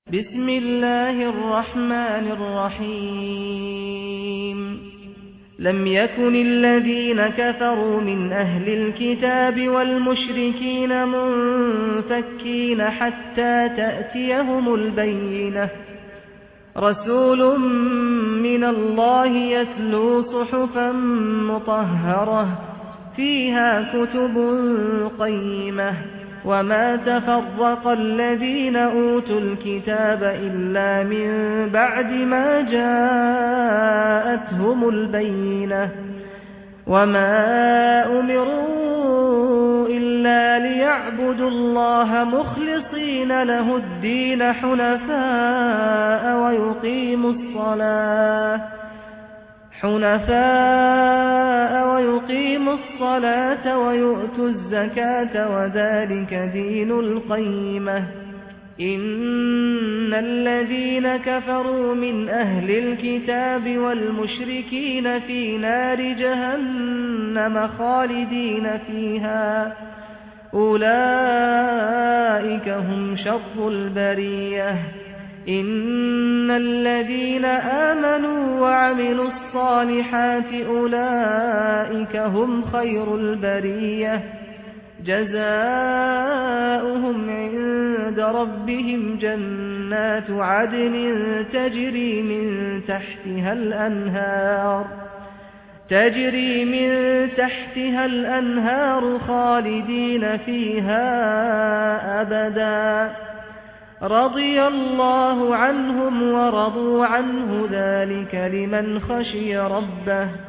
بسم الله الرحمن الرحيم لم يكن الذين كفروا من أهل الكتاب والمشركين منفكين حتى تأتيهم البينة رسول من الله يتلو صحفا مطهرة فيها كتب قيمة وما تفرق الذين أوتوا الكتاب إلا من بعد ما جاءتهم البينة وما أمروا إلا ليعبدوا الله مخلصين له الدين حنفاء ويقيموا الصلاة ويؤتوا الزكاة وذلك دين القيمة إن الذين كفروا من أهل الكتاب والمشركين في نار جهنم خالدين فيها أولئك هم شر البرية إن الذين آمنوا وعملوا الصالحات أولئك هم خير البرية جزاؤهم عند ربهم جنات عدن تجري من تحتها الأنهار خالدين فيها أبدا رضي الله عنهم ورضوا عنه ذلك لمن خشي ربه